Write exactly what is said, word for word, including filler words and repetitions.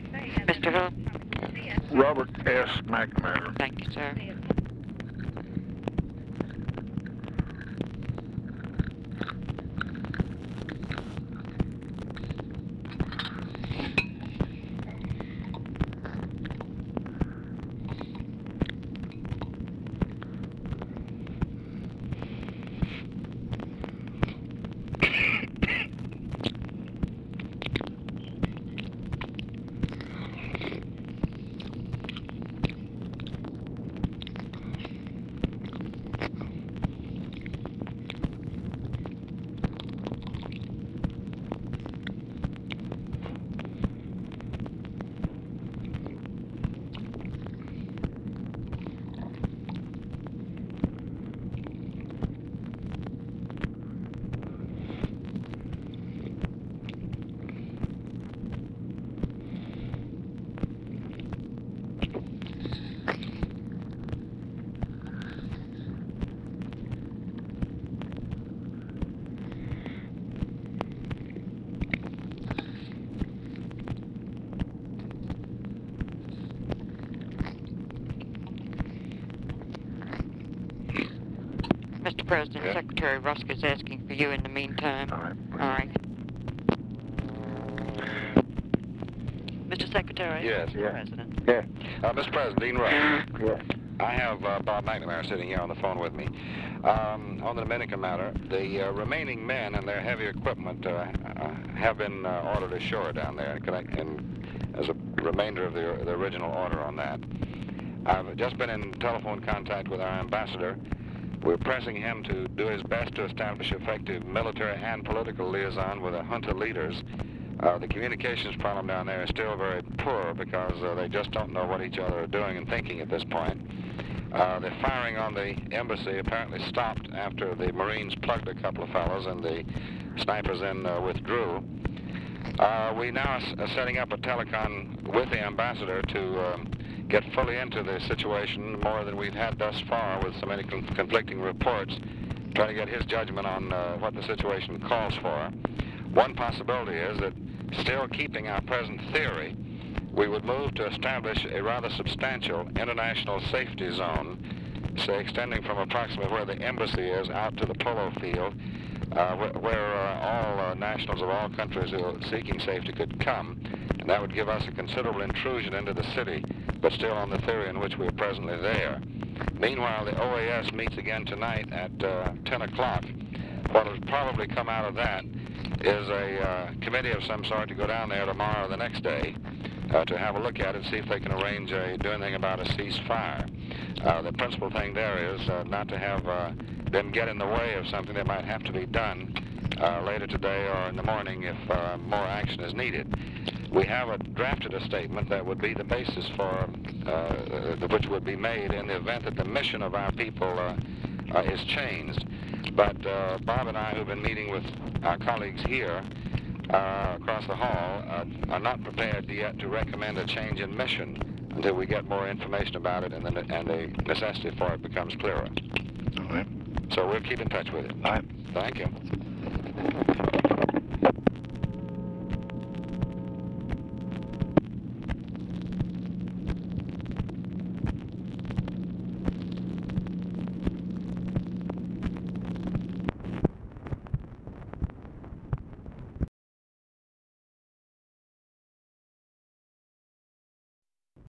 Mister Who? Robert S. McNamara. Thank you, sir. Mister President, Yeah. Secretary Rusk is asking for you in the meantime. All right. All right. Mister Secretary? Yes. Mister Yeah. President. Yeah. Uh, Mister President, Dean Rusk. Yeah. I have uh, Bob McNamara sitting here on the phone with me. Um, on the Dominican matter, the uh, remaining men and their heavy equipment uh, uh, have been uh, ordered ashore down there, and, and as a remainder of the, the original order on that. I've just been in telephone contact with our ambassador. We're pressing him to do his best to establish effective military and political liaison with the junta leaders. Uh, the communications problem down there is still very poor because uh, they just don't know what each other are doing and thinking at this point. Uh, the firing on the embassy apparently stopped after the Marines plugged a couple of fellows and the snipers then uh, withdrew. Uh, we now are setting up a telecon with the ambassador to um, get fully into the situation more than we've had thus far with so many con conflicting reports, trying to get his judgment on uh, what the situation calls for. One possibility is that, still keeping our present theory, we would move to establish a rather substantial international safety zone, say extending from approximately where the embassy is out to the polo field, uh, where, where uh, all uh, nationals of all countries who are seeking safety could come, and that would give us a considerable intrusion into the city, but still on the theory in which we are presently there. Meanwhile, the O A S meets again tonight at uh, ten o'clock. What will probably come out of that is a uh, committee of some sort to go down there tomorrow or the next day uh, to have a look at it, see if they can arrange a, do anything about a ceasefire. Uh, the principal thing there is uh, not to have uh, them get in the way of something that might have to be done uh, later today or in the morning if uh, more action is needed. We have a, drafted a statement that would be the basis for, uh, which would be made in the event that the mission of our people uh, uh, is changed. But uh, Bob and I, who've been meeting with our colleagues here uh, across the hall, uh, are not prepared yet to recommend a change in mission until we get more information about it and the, and the necessity for it becomes clearer. All right. So we'll keep in touch with you. All right. Thank you.